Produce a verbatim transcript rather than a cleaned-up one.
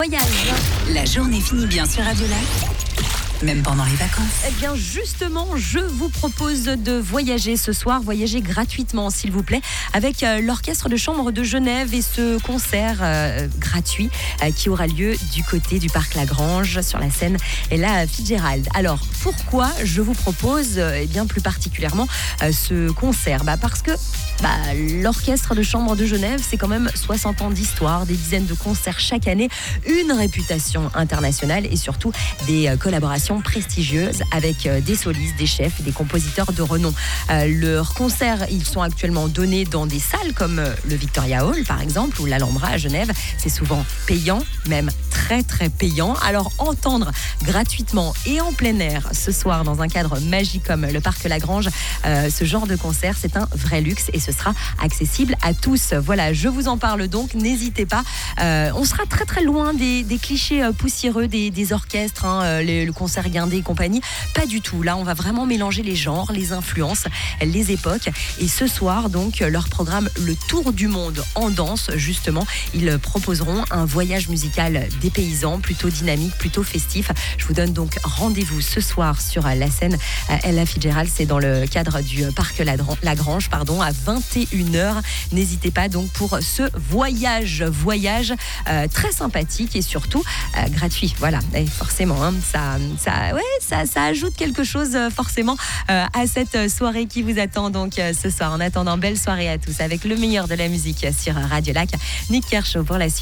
Voyage. La journée finit bien sur Radio Lac, même pendant les vacances. Eh bien, justement, je vous propose de voyager ce soir, voyager gratuitement, s'il vous plaît, avec euh, l'Orchestre de Chambre de Genève et ce concert euh, gratuit euh, qui aura lieu du côté du Parc Lagrange, sur la scène Ella Fitzgerald. Alors, pourquoi je vous propose, euh, eh bien, plus particulièrement, euh, ce concert bah, Parce que bah, l'Orchestre de Chambre de Genève, c'est quand même soixante ans d'histoire, des dizaines de concerts chaque année, une réputation internationale et surtout des euh, collaborations prestigieuses avec des solistes, des chefs, des compositeurs de renom. Euh, leurs concerts, ils sont actuellement donnés dans des salles comme le Victoria Hall, par exemple, ou l'Alhambra à Genève. C'est souvent payant, même très très payant. Alors entendre gratuitement et en plein air ce soir dans un cadre magique comme le Parc Lagrange, euh, ce genre de concert, c'est un vrai luxe et ce sera accessible à tous. Voilà, je vous en parle donc, n'hésitez pas. Euh, on sera très très loin des, des clichés poussiéreux des, des orchestres, hein, les, le concert guindé et compagnie. Pas du tout. Là, on va vraiment mélanger les genres, les influences, les époques. Et ce soir, donc, leur programme Le Tour du Monde en danse, justement, ils proposeront un voyage musical des paysans, plutôt dynamique, plutôt festif. Je vous donne donc rendez-vous ce soir sur la scène Ella Fitzgerald. C'est dans le cadre du Parc Lagrange, pardon, à vingt et une heures. N'hésitez pas donc pour ce voyage, voyage euh, très sympathique et surtout euh, gratuit. Voilà, et forcément, hein, ça, ça, ouais, ça, ça ajoute quelque chose euh, forcément euh, à cette soirée qui vous attend donc euh, ce soir. En attendant, belle soirée à tous avec le meilleur de la musique sur Radio Lac. Nick Kershaw pour la suite.